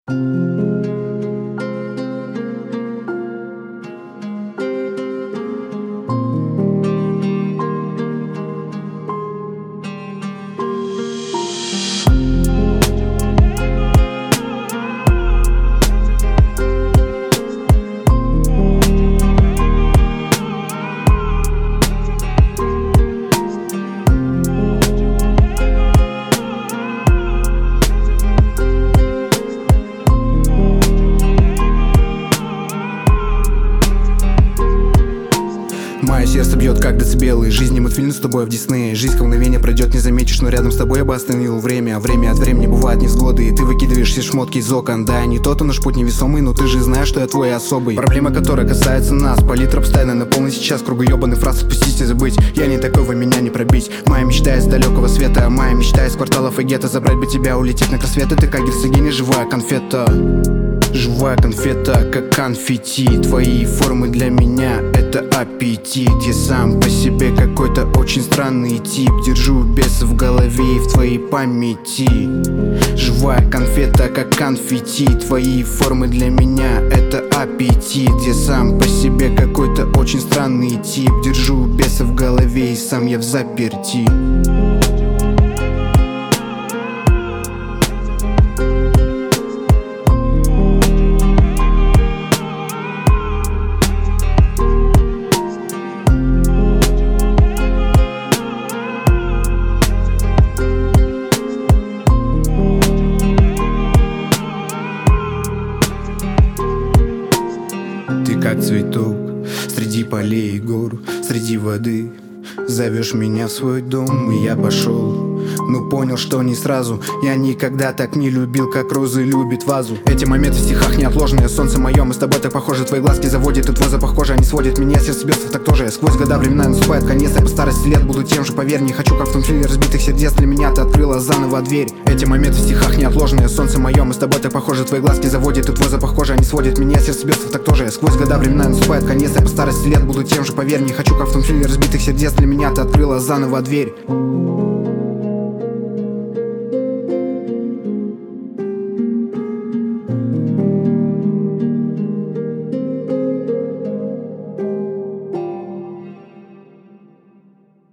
Мое сердце бьет как децибелы. Жизни мультфильм с тобой в Диснее. Жизнь как мгновение пройдет, не заметишь, но рядом с тобой я бы остановил время. А время от времени бывают невзгоды, и ты выкидываешь все шмотки из окон. Да, не тот, наш путь невесомый, но ты же знаешь, что я твой особый. Проблема, которая касается нас, палитра постоянно наполнена сейчас. Кругу ебаных фраз отпустить и забыть. Я не такой, вы меня не пробить. Моя мечта из далекого света, моя мечта из кварталов и гетто. Забрать бы тебя, улететь на край света. Ты как герцогиня, живая конфета. Живая конфета, как конфетти. Твои формы для меня — это аппетит. Я сам по себе какой-то очень странный тип. Держу бесы в голове и в твоей памяти. Живая конфета, как конфетти. Твои формы для меня — это аппетит. Я сам по себе какой-то очень странный тип. Держу бесы в голове и сам я взаперти. Ты как цветок среди полей и гор, среди воды. Зовешь меня в свой дом, и я пошел. Но понял, что не сразу. Я никогда так не любил, как розы любит вазу. Эти моменты в стихах неотложные. Солнце мое, мы с тобой так похожи. Твои глазки заводят, и твой запах кожи, они сводят меня. Сердце бесов так тоже. Сквозь года времена наступает конец. Я по старости лет буду тем же, поверь. Не хочу, как в том фильме разбитых сердец. Для меня ты открыла заново дверь. Эти моменты в стихах неотложные. Солнце мое, мы с тобой так похожи. Твои глазки заводят, и твой запах кожи, они сводят меня. Сердце бесов так тоже. Сквозь года времена наступает конец. Я по старости лет буду тем же, поверь. Не хочу, как в том фильме разбитых сердец. Для меня ты открыла заново дверь.